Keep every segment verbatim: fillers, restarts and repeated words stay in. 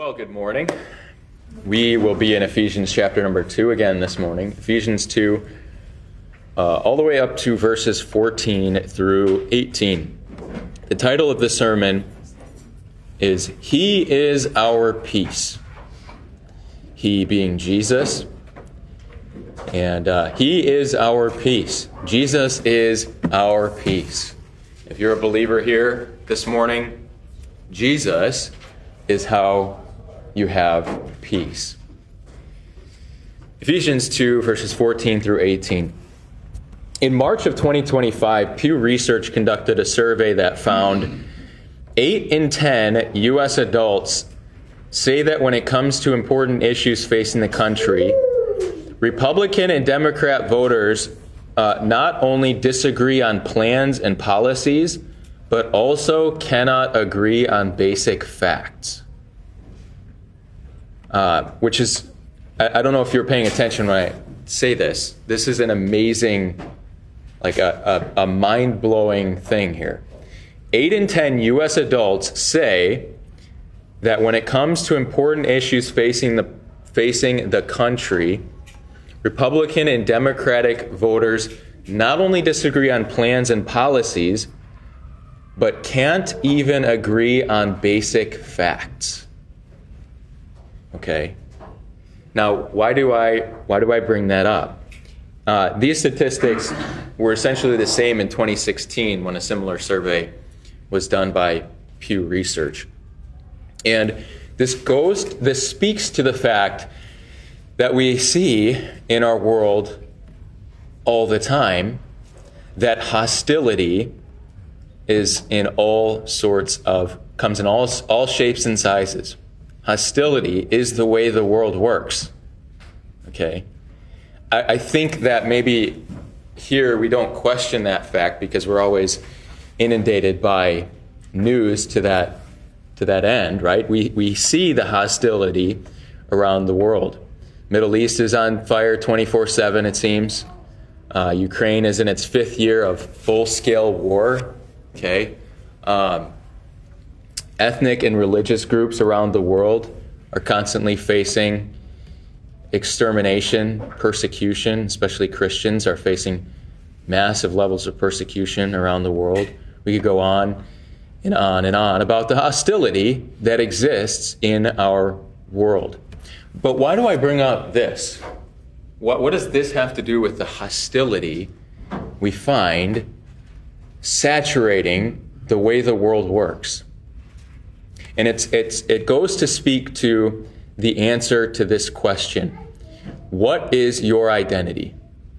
Well, good morning. We will be in Ephesians chapter number two again this morning. Ephesians two, uh, all the way up to verses fourteen through eighteen. The title of the sermon is He is Our Peace. He being Jesus, and uh, He is our peace. Jesus is our peace. If you're a believer here this morning, Jesus is how you have peace. Ephesians two, verses fourteen through eighteen. In March of twenty twenty-five, Pew Research conducted a survey that found eight in ten U S adults say that when it comes to important issues facing the country, Republican and Democrat voters uh, not only disagree on plans and policies, but also cannot agree on basic facts. Uh, which is, I, I don't know if you're paying attention when I say this. This is an amazing, like a, a, a mind-blowing thing here. Eight in ten U S adults say that when it comes to important issues facing the facing the country, Republican and Democratic voters not only disagree on plans and policies, but can't even agree on basic facts. Okay. Now, why do I why do I bring that up? Uh, these statistics were essentially the same in twenty sixteen when a similar survey was done by Pew Research. And this goes this speaks to the fact that we see in our world all the time that hostility is in all sorts of comes in all all shapes and sizes. Hostility is the way the world works. Okay? I, I think that maybe here we don't question that fact because we're always inundated by news to that to that end, right? We we see the hostility around the world. Middle East is on fire twenty-four seven, it seems. Uh, Ukraine is in its fifth year of full-scale war. Okay? Um, Ethnic and religious groups around the world are constantly facing extermination, persecution, especially Christians are facing massive levels of persecution around the world. We could go on and on and on about the hostility that exists in our world. But why do I bring up this? What, what does this have to do with the hostility we find saturating the way the world works? And it's it's it goes to speak to the answer to this question. What is your identity?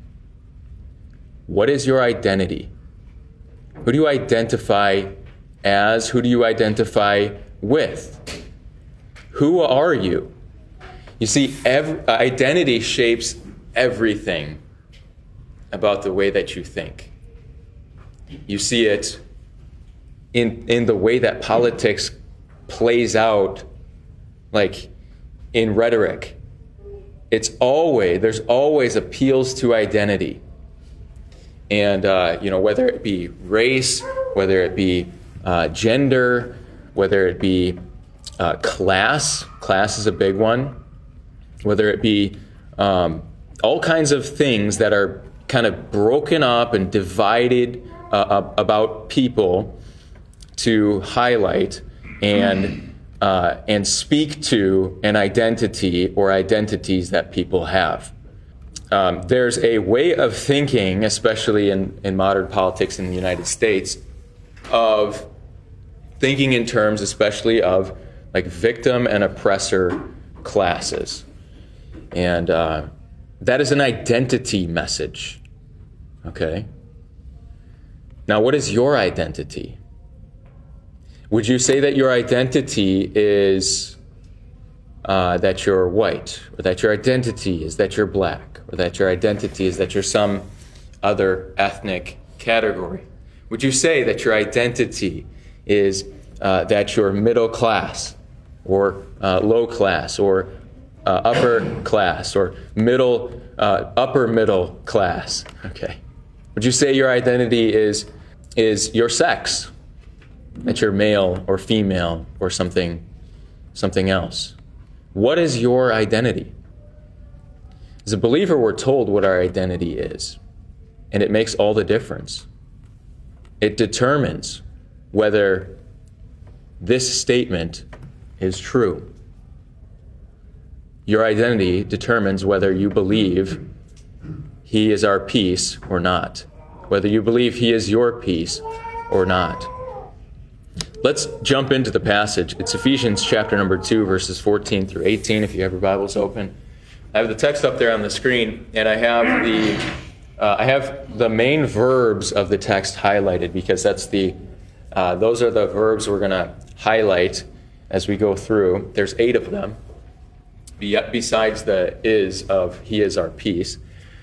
What is your identity? Who do you identify as? Who do you identify with? Who are you? You see, every, identity shapes everything about the way that you think. You see it in in the way that politics plays out, like in rhetoric. It's always, there's always appeals to identity. And, uh, you know, whether it be race, whether it be uh, gender, whether it be uh, class, class is a big one, whether it be um, all kinds of things that are kind of broken up and divided uh, about people to highlight and uh, and speak to an identity or identities that people have. Um, there's a way of thinking, especially in, in modern politics in the United States, of thinking in terms especially of like victim and oppressor classes. And uh, that is an identity message. Okay? Now, what is your identity? Would you say that your identity is uh, that you're white, or that your identity is that you're black, or that your identity is that you're some other ethnic category? Would you say that your identity is uh, that you're middle class, or uh, low class, or uh, upper class, or middle, uh, upper middle class? Okay. Would you say your identity is is your sex? That you're male or female or something something else? What is your identity? As a believer, we're told what our identity is, and it makes all the difference. It determines whether this statement is true. Your identity determines whether you believe he is our peace or not, whether you believe he is your peace or not. Let's jump into the passage. It's Ephesians chapter number two, verses fourteen through eighteen, if you have your Bibles open. I have the text up there on the screen, and I have the uh, I have the main verbs of the text highlighted, because that's the uh, those are the verbs we're going to highlight as we go through. There's eight of them, besides the is of he is our peace.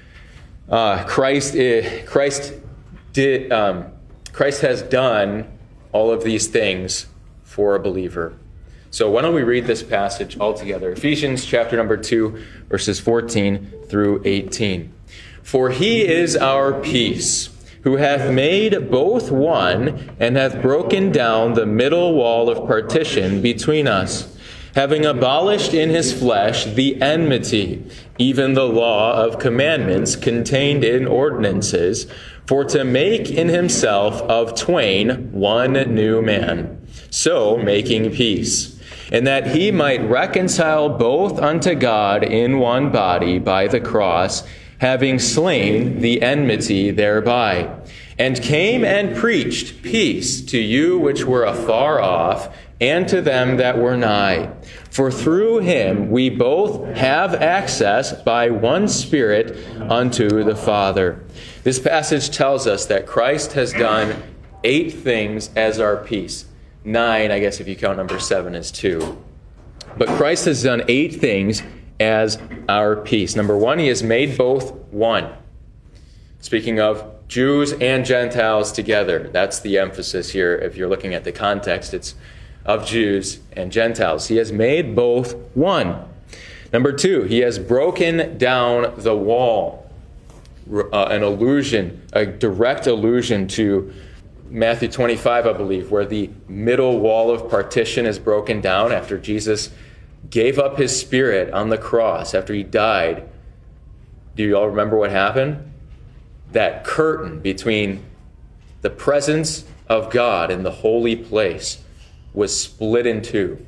Uh, Christ is, Christ did um, Christ has done all of these things for a believer. So why don't we read this passage all together? Ephesians chapter number two, verses fourteen through eighteen. For he is our peace, who hath made both one, and hath broken down the middle wall of partition between us, having abolished in his flesh the enmity, even the law of commandments contained in ordinances, for to make in himself of twain one new man, so making peace, and that he might reconcile both unto God in one body by the cross, having slain the enmity thereby, and came and preached peace to you which were afar off, and to them that were nigh. For through him we both have access by one Spirit unto the Father. This passage tells us that Christ has done eight things as our peace. Nine, I guess if you count number seven as two. But Christ has done eight things as our peace. Number one, he has made both one. Speaking of Jews and Gentiles together, that's the emphasis here. If you're looking at the context, it's of Jews and Gentiles. He has made both one. Number two, he has broken down the wall. Uh, an allusion, a direct allusion to Matthew twenty-five, I believe, where the middle wall of partition is broken down after Jesus gave up his spirit on the cross, after he died. Do you all remember what happened? That curtain between the presence of God and the holy place was split in two,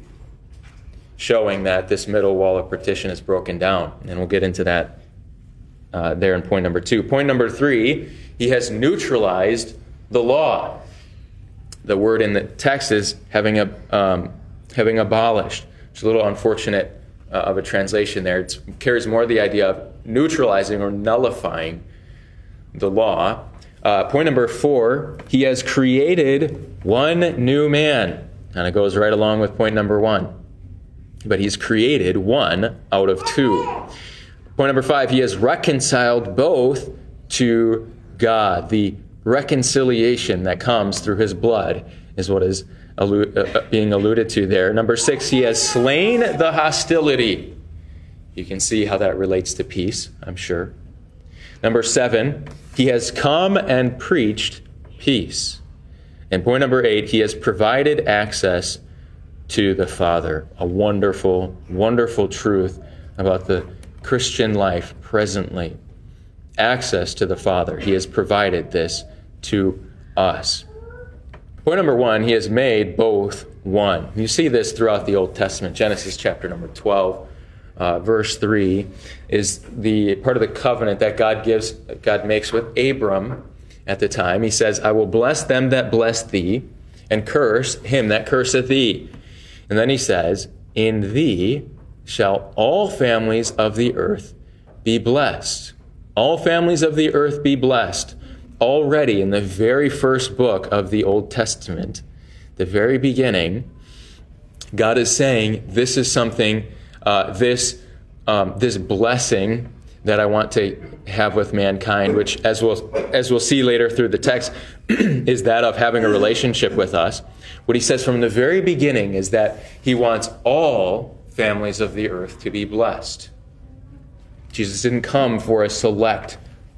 showing that this middle wall of partition is broken down. And we'll get into that uh, there in point number two. Point number three, he has neutralized the law. The word in the text is having a, um, having abolished. It's a little unfortunate uh, of a translation there. It carries more the idea of neutralizing or nullifying the law. Uh, point number four, he has created one new man. And it goes right along with point number one. But he's created one out of two. Point number five, he has reconciled both to God. The reconciliation that comes through his blood is what is allu- uh, being alluded to there. Number six, he has slain the hostility. You can see how that relates to peace, I'm sure. Number seven, he has come and preached peace. And point number eight, he has provided access to the Father. A wonderful, wonderful truth about the Christian life presently. Access to the Father. He has provided this to us. Point number one, he has made both one. You see this throughout the Old Testament. Genesis chapter number twelve, uh, verse three, is the part of the covenant that God gives, God makes with Abram at the time. He says, I will bless them that bless thee, and curse him that curseth thee. And then he says, in thee shall all families of the earth be blessed. All families of the earth be blessed. Already in the very first book of the Old Testament, the very beginning, God is saying, this is something, uh, this um, this blessing that I want to have with mankind, which, as we'll, as we'll see later through the text, is that of having a relationship with us. What he says from the very beginning is that he wants all families of the earth to be blessed. Jesus didn't come for a select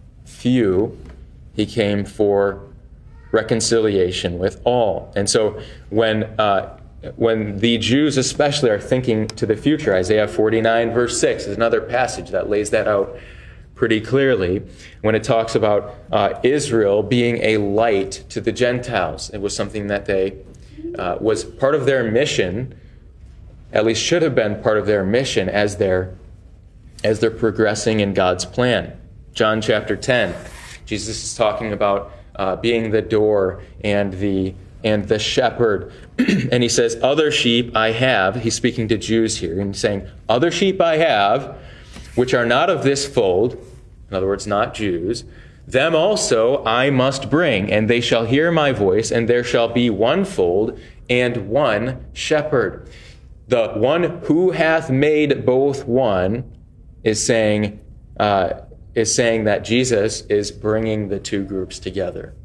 few. He came for reconciliation with all. And so when uh, when the Jews especially are thinking to the future. Isaiah forty-nine verse six is another passage that lays that out pretty clearly when it talks about uh, Israel being a light to the Gentiles. It was something that they uh, was part of their mission, at least should have been part of their mission as they're as they're progressing in God's plan. John chapter ten, Jesus is talking about uh, being the door and the and the shepherd. And he says, other sheep I have. He's speaking to Jews here and saying, other sheep I have, which are not of this fold, in other words, not Jews, them also I must bring, and they shall hear my voice, and there shall be one fold and one shepherd. The one who hath made both one is saying, uh, is saying that Jesus is bringing the two groups together.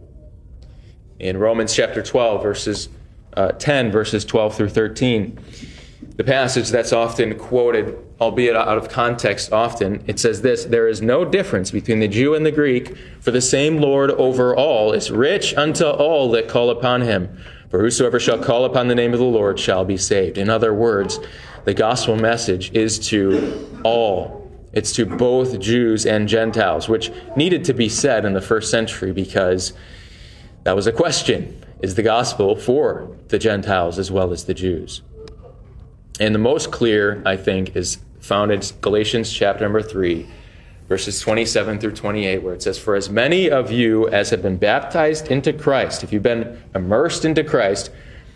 In Romans chapter twelve, verses uh, ten, verses twelve through thirteen, the passage that's often quoted, albeit out of context often, it says this, there is no difference between the Jew and the Greek, for the same Lord over all is rich unto all that call upon him. For whosoever shall call upon the name of the Lord shall be saved. In other words, the gospel message is to all. It's to both Jews and Gentiles, which needed to be said in the first century because that was a question. Is the gospel for the Gentiles as well as the Jews? And the most clear, I think, is found in Galatians chapter number three, verses twenty-seven through twenty-eight, where it says, for as many of you as have been baptized into Christ, if you've been immersed into Christ,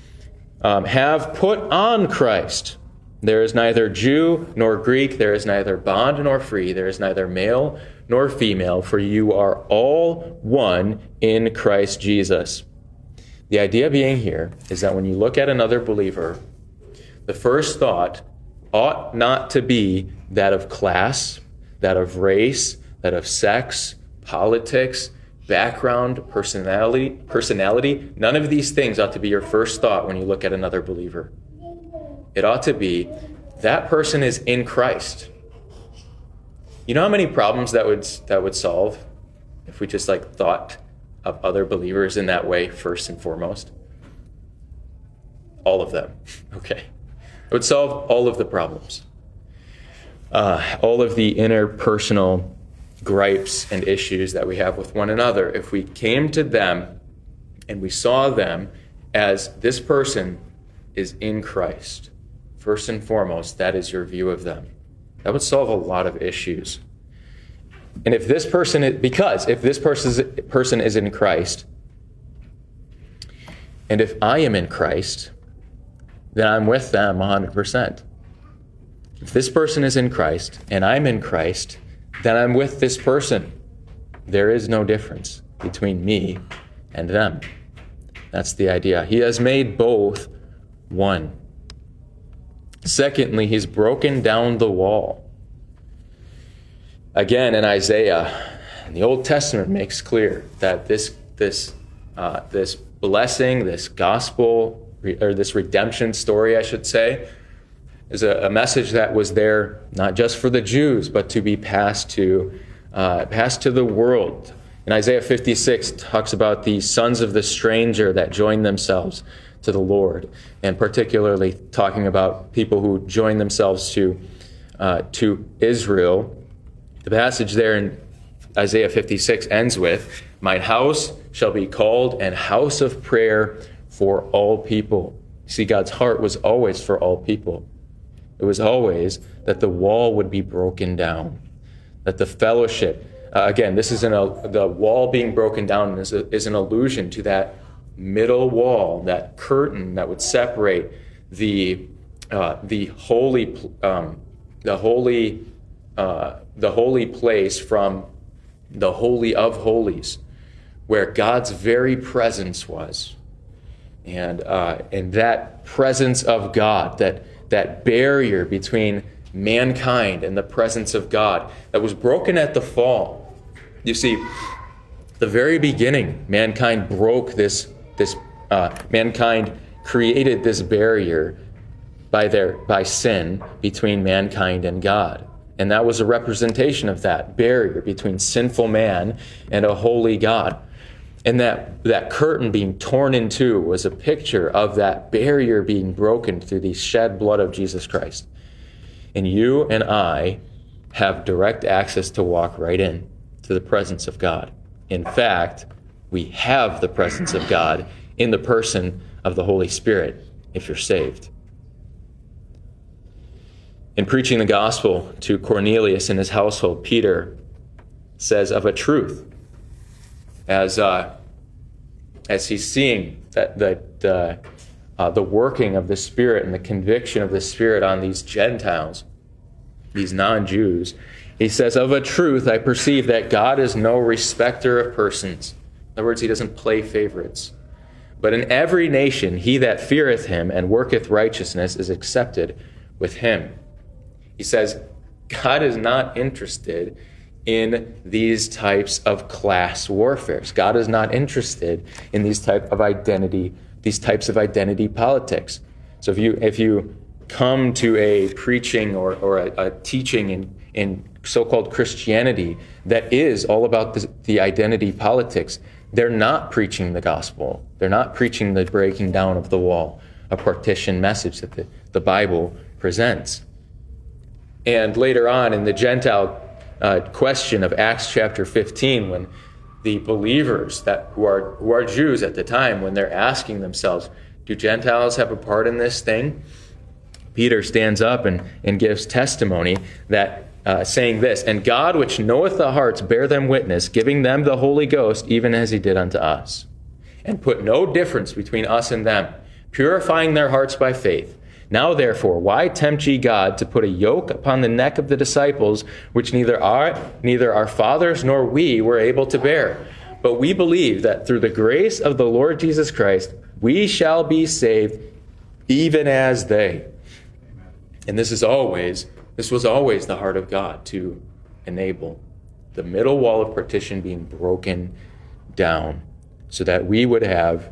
um, have put on Christ. There is neither Jew nor Greek, there is neither bond nor free, there is neither male nor female, for you are all one in Christ Jesus. The idea being here is that when you look at another believer, the first thought ought not to be that of class, that of race, that of sex, politics, background, personality, personality. None of these things ought to be your first thought when you look at another believer. It ought to be, that person is in Christ. You know how many problems that would that would solve if we just like thought of other believers in that way first and foremost? All of them. Okay. It would solve all of the problems. Uh, all of the interpersonal gripes and issues that we have with one another. If we came to them and we saw them as this person is in Christ, first and foremost, that is your view of them. That would solve a lot of issues. And if this person is, because if this person is in Christ, and if I am in Christ, then I'm with them one hundred percent. If this person is in Christ and I'm in Christ, then I'm with this person. There is no difference between me and them. That's the idea. He has made both one. Secondly, he's broken down the wall. Again, in Isaiah, the Old Testament makes clear that this this uh, this blessing, this gospel, or this redemption story, I should say, is a, a message that was there not just for the Jews, but to be passed to uh, passed to the world. And Isaiah fifty-six talks about the sons of the stranger that join themselves to the Lord, and particularly talking about people who join themselves to uh, to Israel. The passage there in Isaiah fifty-six ends with, "Mine house shall be called an house of prayer for all people." See, God's heart was always for all people. It was always that the wall would be broken down, that the fellowship, uh, again, this is an, uh, the wall being broken down is, a, is an allusion to that middle wall, that curtain that would separate the uh, the holy um, the holy uh, the holy place from the holy of holies, where God's very presence was, and uh, and that presence of God, that that barrier between mankind and the presence of God, that was broken at the fall. You see, the very beginning, mankind broke this. This uh, mankind created this barrier by their by sin between mankind and God, and that was a representation of that barrier between sinful man and a holy God. And that, that curtain being torn in two was a picture of that barrier being broken through the shed blood of Jesus Christ. And you and I have direct access to walk right in to the presence of God. In fact, we have the presence of God in the person of the Holy Spirit if you're saved. In preaching the gospel to Cornelius and his household, Peter says of a truth, as uh, as he's seeing that that uh, uh, the working of the Spirit and the conviction of the Spirit on these Gentiles, these non-Jews, he says, of a truth I perceive that God is no respecter of persons. In other words, he doesn't play favorites. But in every nation he that feareth him and worketh righteousness is accepted with him. He says, God is not interested in these types of class warfares. God is not interested in these type of identity, these types of identity politics. So if you if you come to a preaching or, or a, a teaching in, in so-called Christianity that is all about the, the identity politics, they're not preaching the gospel. They're not preaching the breaking down of the wall, a partition message that the, the Bible presents. And later on in the Gentile uh, question of Acts chapter fifteen, when the believers that who are who are Jews at the time, when they're asking themselves, do Gentiles have a part in this thing? Peter stands up and, and gives testimony that uh, saying this, and God which knoweth the hearts bear them witness, giving them the Holy Ghost, even as he did unto us, and put no difference between us and them, purifying their hearts by faith. Now therefore, why tempt ye God to put a yoke upon the neck of the disciples, which neither our, neither our fathers nor we were able to bear? But we believe that through the grace of the Lord Jesus Christ, we shall be saved, even as they. And this is always, this was always the heart of God, to enable the middle wall of partition being broken down so that we would have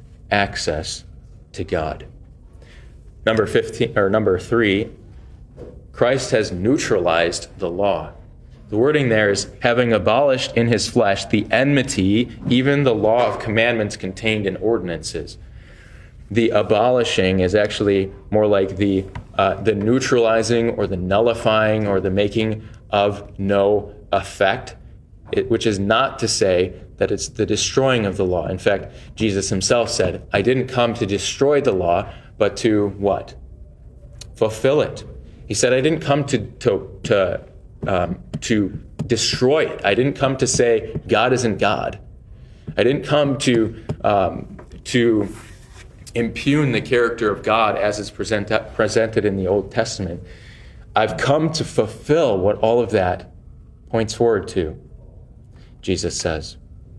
access to God. Number fifteen or number three, Christ has neutralized the law. The wording there is having abolished in his flesh the enmity, even the law of commandments contained in ordinances. The abolishing is actually more like the uh, the neutralizing or the nullifying or the making of no effect, it, which is not to say that it's the destroying of the law. In fact, Jesus himself said, I didn't come to destroy the law, but to what? Fulfill it. He said, I didn't come to to to, um, to destroy it. I didn't come to say God isn't God. I didn't come to um, to impugn the character of God as is present, presented in the Old Testament. I've come to fulfill what all of that points forward to, Jesus says.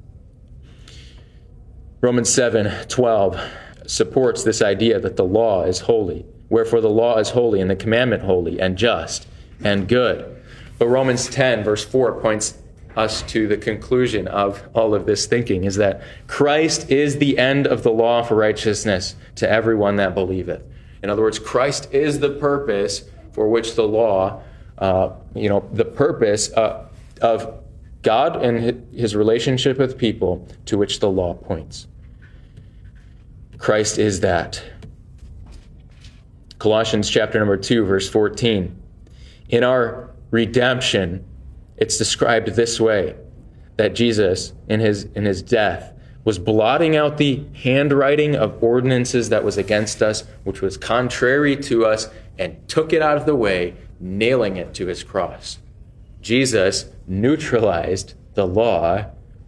Romans seven twelve supports this idea that the law is holy. Wherefore the law is holy and the commandment holy and just and good. But Romans ten verse four points us to the conclusion of all of this thinking, is that Christ is the end of the law for righteousness to everyone that believeth. In other words, Christ is the purpose for which the law, uh, you know, the purpose uh, of God and his relationship with people to which the law points. Christ is that. Colossians chapter number two, verse fourteen. In our redemption, it's described this way, that Jesus, in his in his death, was blotting out the handwriting of ordinances that was against us, which was contrary to us, and took it out of the way, nailing it to his cross. Jesus neutralized the law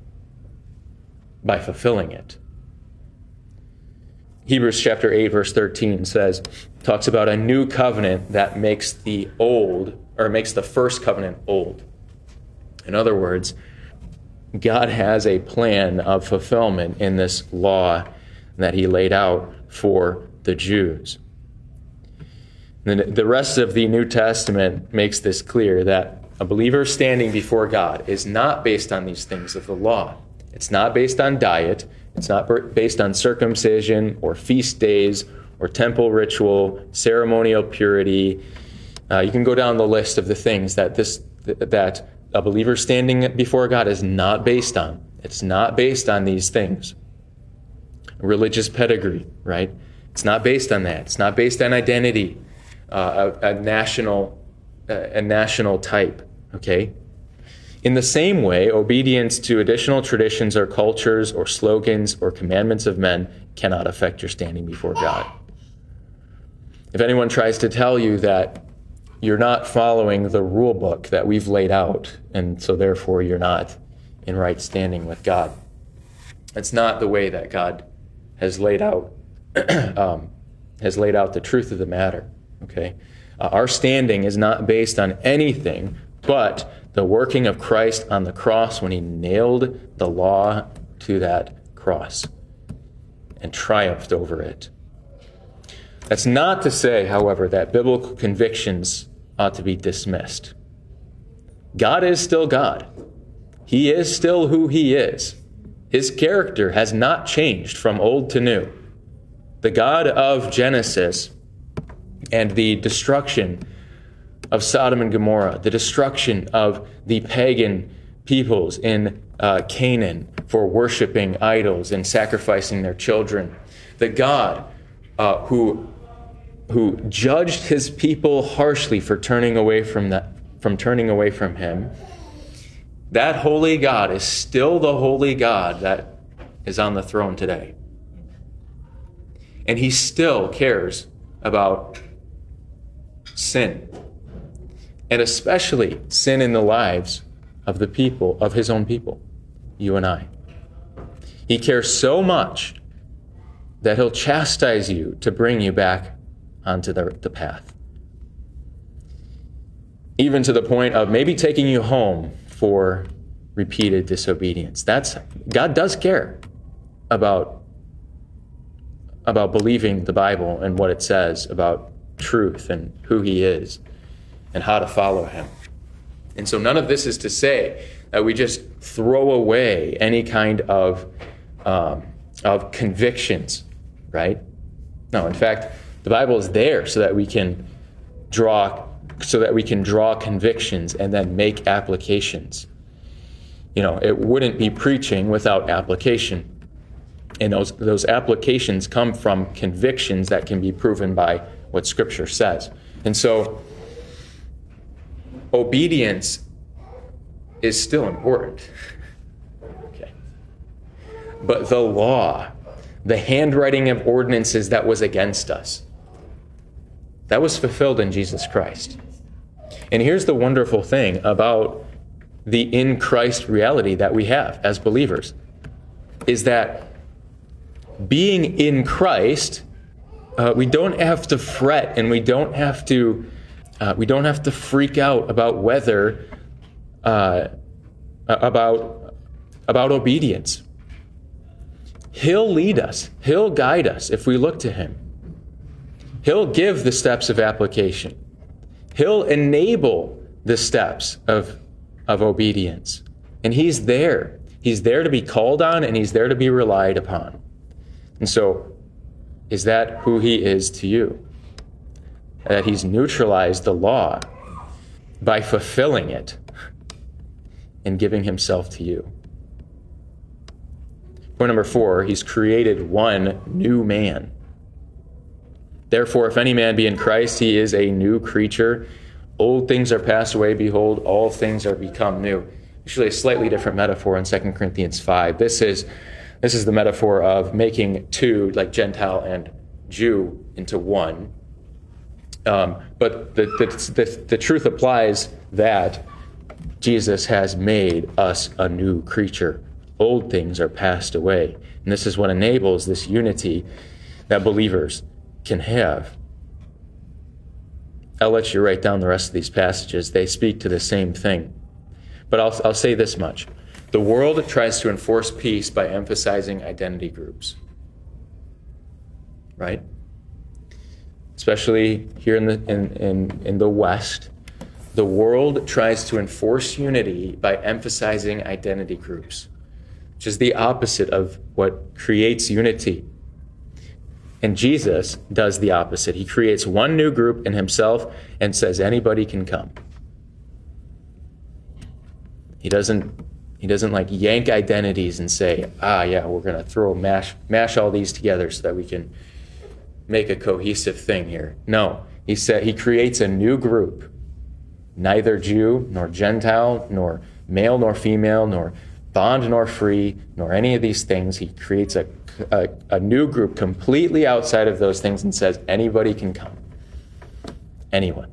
by fulfilling it. Hebrews chapter eight, verse thirteen says, talks about a new covenant that makes the old, or makes the first covenant old. In other words, God has a plan of fulfillment in this law that he laid out for the Jews. And the rest of the New Testament makes this clear, that a believer standing before God is not based on these things of the law. It's not based on diet. It's not based on circumcision or feast days or temple ritual, ceremonial purity. Uh, you can go down the list of the things that this that a believer standing before God is not based on. It's not based on these things. Religious pedigree, right? It's not based on that. It's not based on identity, uh, a, a national, uh, a national type, okay? In the same way, obedience to additional traditions or cultures or slogans or commandments of men cannot affect your standing before God. If anyone tries to tell you that you're not following the rule book that we've laid out, and so therefore you're not in right standing with God, that's not the way that God has laid out um, has laid out the truth of the matter. Okay, uh, our standing is not based on anything but the working of Christ on the cross when he nailed the law to that cross and triumphed over it. That's not to say, however, that biblical convictions ought to be dismissed. God is still God. He is still who he is. His character has not changed from old to new. The God of Genesis and the destruction of Sodom and Gomorrah, the destruction of the pagan peoples in uh, Canaan for worshiping idols and sacrificing their children, the God uh, who who judged his people harshly for turning away from that, from turning away from him, that holy God is still the holy God that is on the throne today. And he still cares about sin, and especially sin in the lives of the people, of his own people, you and I. He cares so much that he'll chastise you to bring you back onto the, the path. Even to the point of maybe taking you home for repeated disobedience. That's God does care about, about believing the Bible and what it says about truth and who he is and how to follow him. And so none of this is to say that we just throw away any kind of um, of convictions, right? No, in fact, the Bible is there so that we can draw so that we can draw convictions and then make applications. You know, it wouldn't be preaching without application. And those those applications come from convictions that can be proven by what Scripture says. And so obedience is still important. Okay. But the law, the handwriting of ordinances that was against us, that was fulfilled in Jesus Christ. And here's the wonderful thing about the in Christ reality that we have as believers, is that being in Christ, uh, we don't have to fret and we don't have to uh, we don't have to freak out about whether uh, about about obedience. He'll lead us. He'll guide us if we look to him. He'll give the steps of application. He'll enable the steps of, of obedience. And he's there. He's there to be called on, and he's there to be relied upon. And so, is that who he is to you? That he's neutralized the law by fulfilling it and giving himself to you. Point number four, he's created one new man. Therefore, if any man be in Christ, he is a new creature. Old things are passed away. Behold, all things are become new. Actually, a slightly different metaphor in Second Corinthians five. This is this is the metaphor of making two, like Gentile and Jew, into one. Um, but the, the, the, the truth applies that Jesus has made us a new creature. Old things are passed away. And this is what enables this unity that believers can have. I'll let you write down the rest of these passages. They speak to the same thing. But I'll, I'll say this much. The world tries to enforce peace by emphasizing identity groups. Right? Especially here in the in, in, in the West, the world tries to enforce unity by emphasizing identity groups, which is the opposite of what creates unity. And Jesus does the opposite. He creates one new group in himself and says anybody can come. He doesn't, he He doesn't like yank identities and say, ah, yeah, we're going to throw mash, mash all these together so that we can make a cohesive thing here. No, he said he creates a new group, neither Jew nor Gentile, nor male nor female, nor bond nor free, nor any of these things. He creates a, a, a new group completely outside of those things and says anybody can come. Anyone.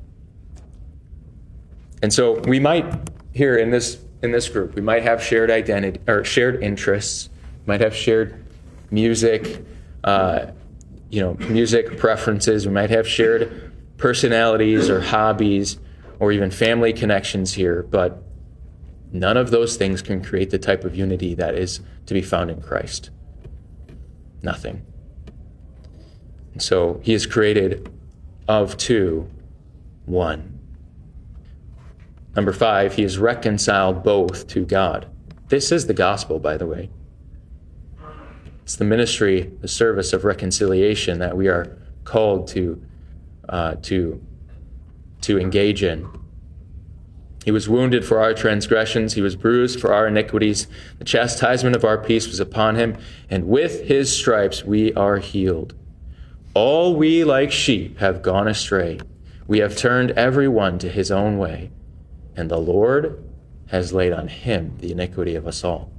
And so we might, here in this in this group, we might have shared identity or shared interests, might have shared music, uh, you know, music preferences. We might have shared personalities or hobbies or even family connections here, but none of those things can create the type of unity that is to be found in Christ. Nothing. And so he is created of two, one. Number five, he is reconciled both to God. This is the gospel, by the way. It's the ministry, the service of reconciliation that we are called to, uh, to, to engage in. He was wounded for our transgressions. He was bruised for our iniquities. The chastisement of our peace was upon him, and with his stripes we are healed. All we like sheep have gone astray. We have turned every one to his own way, and the Lord has laid on him the iniquity of us all.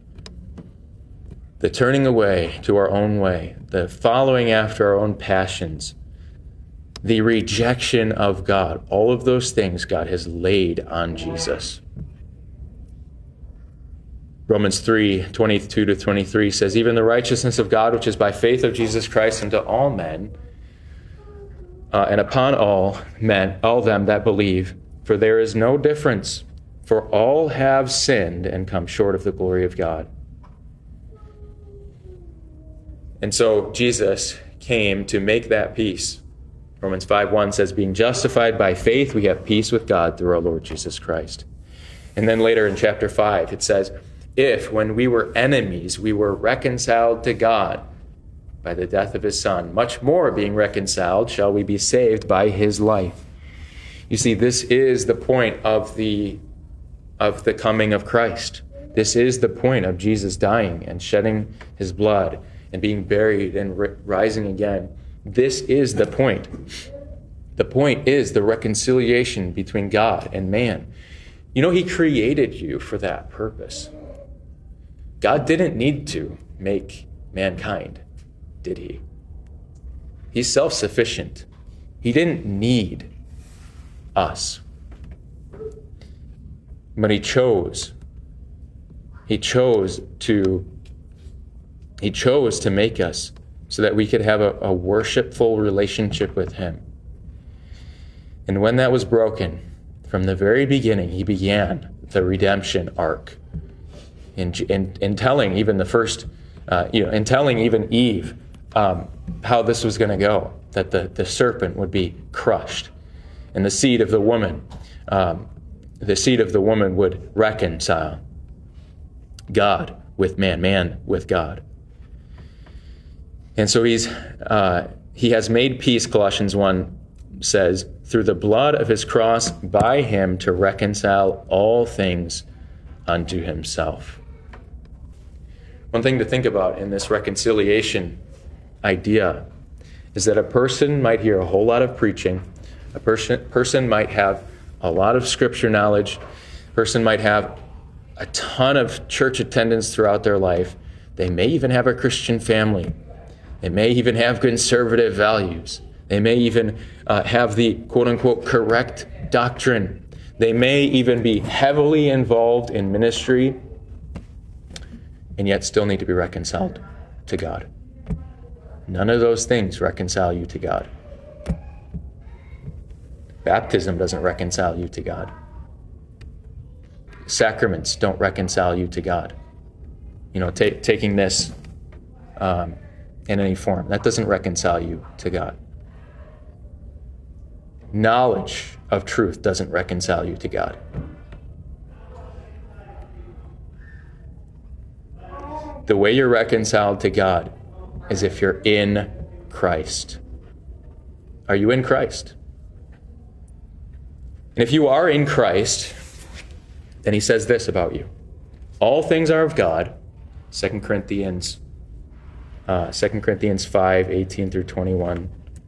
The turning away to our own way, the following after our own passions, the rejection of God, all of those things God has laid on Jesus. Romans three, twenty-two to twenty-three says, even the righteousness of God, which is by faith of Jesus Christ unto all men, uh, and upon all men, all them that believe, for there is no difference, for all have sinned and come short of the glory of God. And so Jesus came to make that peace. Romans five one says, being justified by faith, we have peace with God through our Lord Jesus Christ. And then later in chapter five, it says, if when we were enemies, we were reconciled to God by the death of his Son, much more being reconciled shall we be saved by his life. You see, this is the point of the, of the coming of Christ. This is the point of Jesus dying and shedding his blood and being buried and ri- rising again. This is the point. The point is the reconciliation between God and man. You know, he created you for that purpose. God didn't need to make mankind, did he? He's self-sufficient. He didn't need us. But he chose. He chose to, he chose to make us so that we could have a, a worshipful relationship with him. And when that was broken, from the very beginning, he began the redemption arc. In, in, in telling even the first, uh, you know, in telling even Eve um, how this was going to go, that the, the serpent would be crushed, and the seed of the woman, um, the seed of the woman would reconcile God with man, man with God. And so he's uh, he has made peace, Colossians one says, through the blood of his cross, by him to reconcile all things unto himself. One thing to think about in this reconciliation idea is that a person might hear a whole lot of preaching, a person, person might have a lot of scripture knowledge, a person might have a ton of church attendance throughout their life, they may even have a Christian family, they may even have conservative values, they may even uh, have the quote-unquote correct doctrine, they may even be heavily involved in ministry, and yet still need to be reconciled to God. None of those things reconcile you to God. Baptism doesn't reconcile you to God. Sacraments don't reconcile you to God. You know, ta- taking this um, in any form, that doesn't reconcile you to God. Knowledge of truth doesn't reconcile you to God. The way you're reconciled to God is if you're in Christ. Are you in Christ? And if you are in Christ, then he says this about you. All things are of God. Second Corinthians, uh, Second Corinthians five, eighteen through twenty-one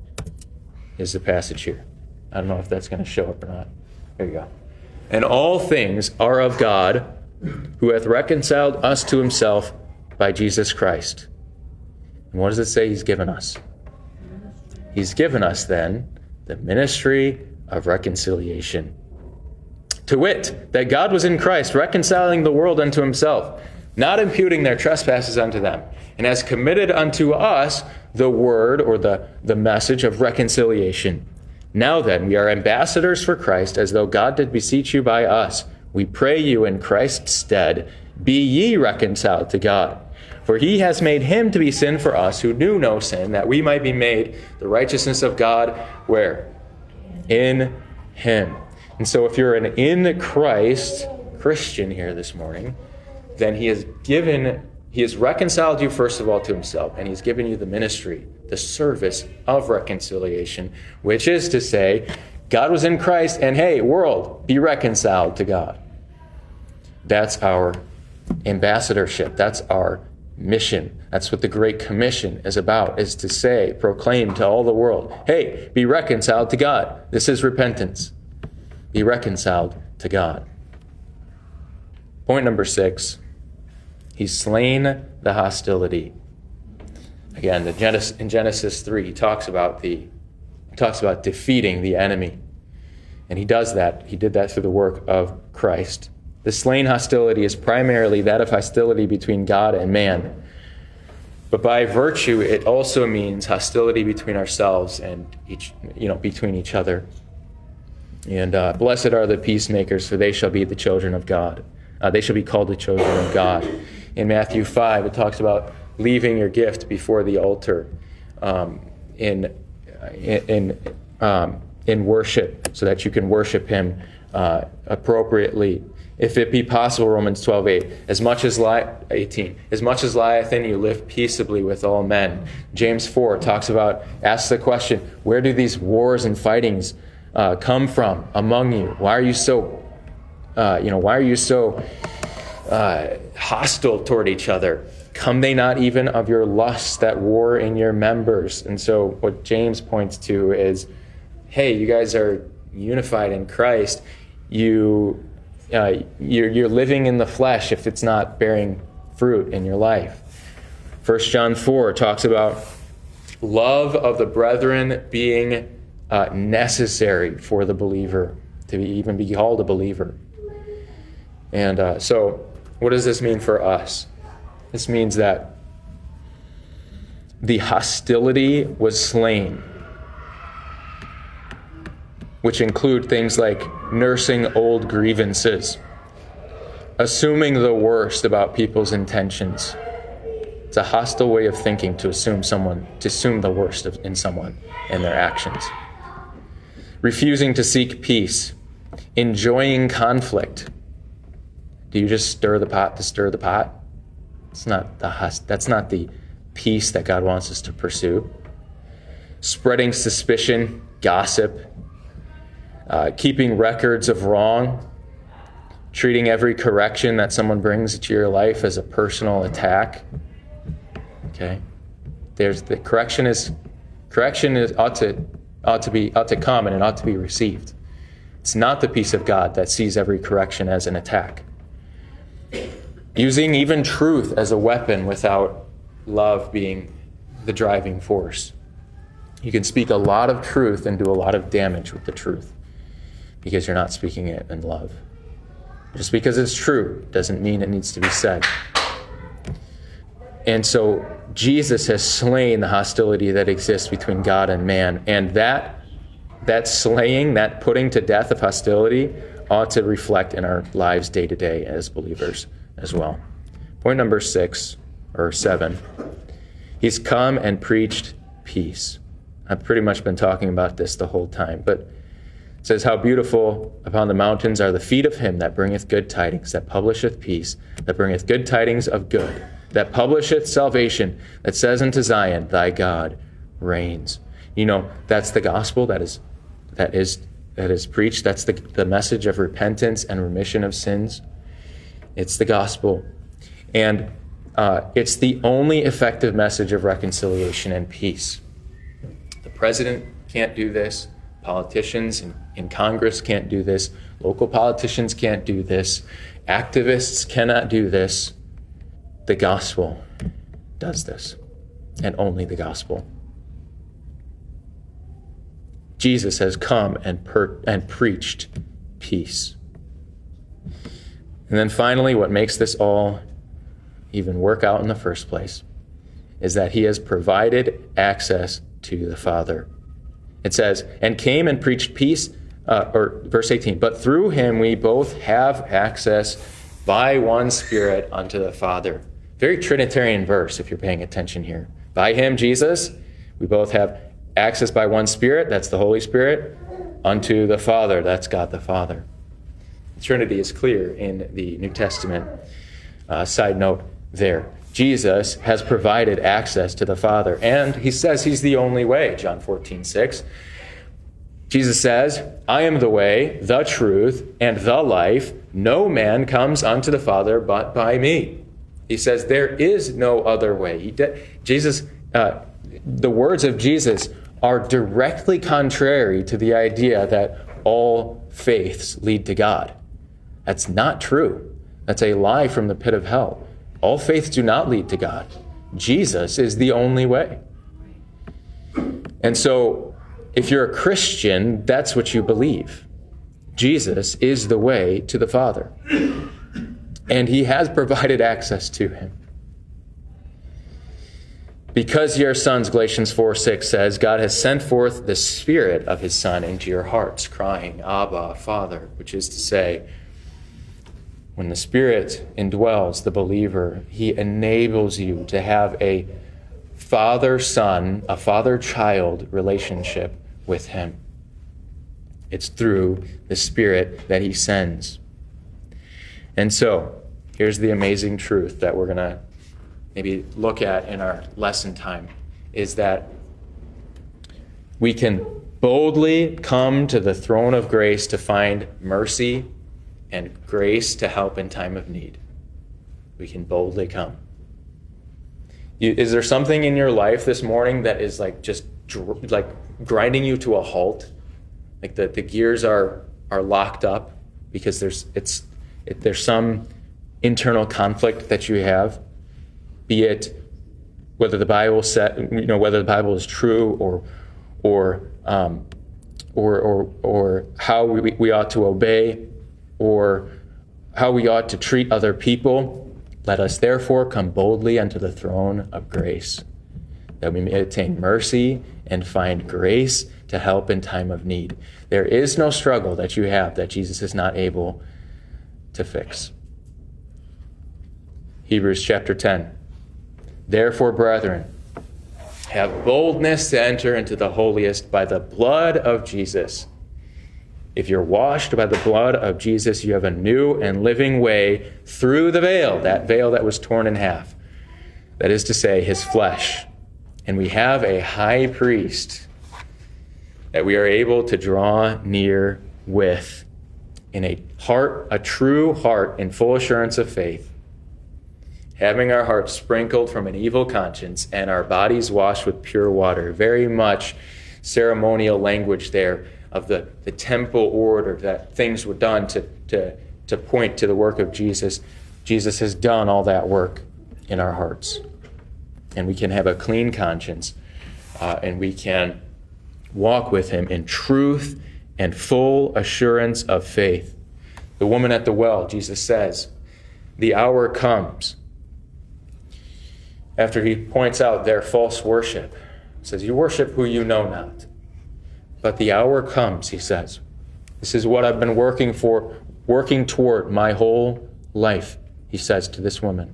is the passage here. I don't know if that's going to show up or not. There you go. And all things are of God, who hath reconciled us to himself by Jesus Christ. And what does it say he's given us? He's given us then the ministry of reconciliation. To wit, that God was in Christ, reconciling the world unto himself, not imputing their trespasses unto them, and has committed unto us the word, or the, the message of reconciliation. Now then, we are ambassadors for Christ, as though God did beseech you by us. We pray you in Christ's stead, be ye reconciled to God. For he has made him to be sin for us, who knew no sin, that we might be made the righteousness of God, where? In him. And so if you're an in Christ Christian here this morning, then he has given, he has reconciled you first of all to himself, and he's given you the ministry, the service of reconciliation, which is to say, God was in Christ, and hey, world, be reconciled to God. That's our ambassadorship. That's our mission. That's what the Great Commission is about, is to say, proclaim to all the world, hey, be reconciled to God. This is repentance. Be reconciled to God. Point number six, he's slain the hostility. Again, the Genesis, in Genesis three, he talks about the he talks about defeating the enemy. And he does that. He did that through the work of Christ. The slain hostility is primarily that of hostility between God and man. But by virtue, it also means hostility between ourselves and each, you know, between each other. And uh, blessed are the peacemakers, for they shall be the children of God. Uh, they shall be called the children of God. In Matthew five, it talks about leaving your gift before the altar um, in in um, in worship, so that you can worship him uh, appropriately. If it be possible, Romans twelve eight, as much as li- eighteen, as much as lieth in you, live peaceably with all men. James four talks about, asks the question, where do these wars and fightings uh, come from among you? Why are you so, uh, you know, why are you so uh, hostile toward each other? Come they not even of your lusts that war in your members? And so what James points to is, hey, you guys are unified in Christ. You Uh, you're, you're living in the flesh if it's not bearing fruit in your life. First John four talks about love of the brethren being uh, necessary for the believer, to be, even be called a believer. And uh, so what does this mean for us? This means that the hostility was slain, which include things like nursing old grievances, assuming the worst about people's intentions. It's a hostile way of thinking to assume someone, to assume the worst of, in someone and their actions. Refusing to seek peace, enjoying conflict. Do you just stir the pot to stir the pot? It's not the host, that's not the peace that God wants us to pursue. Spreading suspicion, gossip, Uh, keeping records of wrong, treating every correction that someone brings into your life as a personal attack. Okay, there's the correction is correction is ought to ought to be ought to come and it ought to be received. It's not the peace of God that sees every correction as an attack. Using even truth as a weapon without love being the driving force. You can speak a lot of truth and do a lot of damage with the truth, because you're not speaking it in love. Just because it's true doesn't mean it needs to be said. And so Jesus has slain the hostility that exists between God and man. And that that slaying, that putting to death of hostility ought to reflect in our lives day to day as believers as well. Point number six, or seven, he's come and preached peace. I've pretty much been talking about this the whole time, but it says, how beautiful upon the mountains are the feet of him that bringeth good tidings, that publisheth peace, that bringeth good tidings of good, that publisheth salvation, that says unto Zion, thy God reigns. You know, that's the gospel that is that is that is preached. That's the, the message of repentance and remission of sins. It's the gospel. And uh, it's the only effective message of reconciliation and peace. The president can't do this. Politicians in, in Congress can't do this. Local politicians can't do this. Activists cannot do this. The gospel does this, and only the gospel. Jesus has come and per- and preached peace. And then finally, what makes this all even work out in the first place is that he has provided access to the Father. It says, and came and preached peace, uh, or verse eighteen, but through him we both have access by one Spirit unto the Father. Very Trinitarian verse, if you're paying attention here. By him, Jesus, we both have access by one Spirit, that's the Holy Spirit, unto the Father, that's God the Father. The Trinity is clear in the New Testament. Uh, side note there. Jesus has provided access to the Father, and he says he's the only way, John fourteen six. Jesus says, I am the way, the truth, and the life. No man comes unto the Father but by me. He says there is no other way. He de- Jesus, uh, the words of Jesus are directly contrary to the idea that all faiths lead to God. That's not true. That's a lie from the pit of hell. All faiths do not lead to God. Jesus is the only way. And so, if you're a Christian, that's what you believe. Jesus is the way to the Father. And he has provided access to him. Because ye are sons, Galatians four six says, God has sent forth the Spirit of his Son into your hearts, crying, Abba, Father, which is to say, when the Spirit indwells the believer, he enables you to have a father-son, a father-child relationship with him. It's through the Spirit that he sends. And so, here's the amazing truth that we're going to maybe look at in our lesson time, is that we can boldly come to the throne of grace to find mercy and grace to help in time of need. We can boldly come. You, is there something in your life this morning that is like just dr- like grinding you to a halt? Like the, the gears are are locked up because there's it's it, there's some internal conflict that you have, be it whether the Bible set you know whether the Bible is true or or um, or or or how we, we ought to obey, or how we ought to treat other people. Let us therefore come boldly unto the throne of grace, that we may attain mercy and find grace to help in time of need. There is no struggle that you have that Jesus is not able to fix. Hebrews chapter ten. Therefore, brethren, have boldness to enter into the holiest by the blood of Jesus. If you're washed by the blood of Jesus, you have a new and living way through the veil, that veil that was torn in half. That is to say, his flesh. And we have a high priest that we are able to draw near with in a heart, a true heart in full assurance of faith, having our hearts sprinkled from an evil conscience and our bodies washed with pure water. Very much ceremonial language there of the, the temple order, that things were done to, to, to point to the work of Jesus. Jesus has done all that work in our hearts. And we can have a clean conscience, uh, and we can walk with him in truth and full assurance of faith. The woman at the well, Jesus says, the hour comes. After he points out their false worship, he says, you worship who you know not. But the hour comes, he says. This is what I've been working for, working toward my whole life, he says to this woman.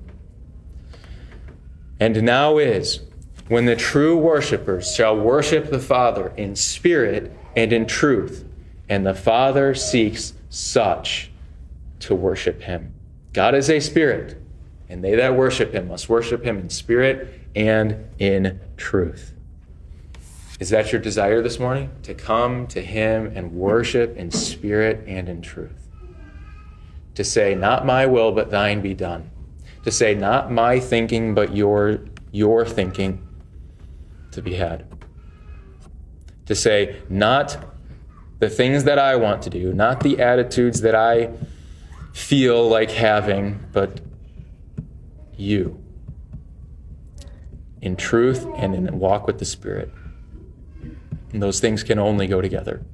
And now is when the true worshipers shall worship the Father in spirit and in truth, and the Father seeks such to worship him. God is a spirit, and they that worship him must worship him in spirit and in truth. Is that your desire this morning? To come to him and worship in spirit and in truth? to say, not my will, but thine be done. To say, not my thinking, but your, your thinking to be had. To say, not the things that I want to do, not the attitudes that I feel like having, but you. In truth and in walk with the Spirit. And those things can only go together.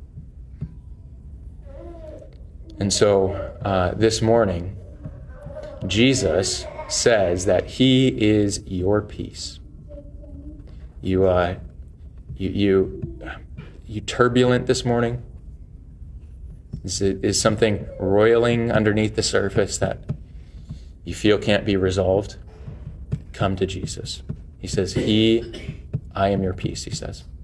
And so uh, this morning, Jesus says that he is your peace. You, uh, you, you, you turbulent this morning? Is, it, is something roiling underneath the surface that you feel can't be resolved? Come to Jesus. He says, he, I am your peace, he says.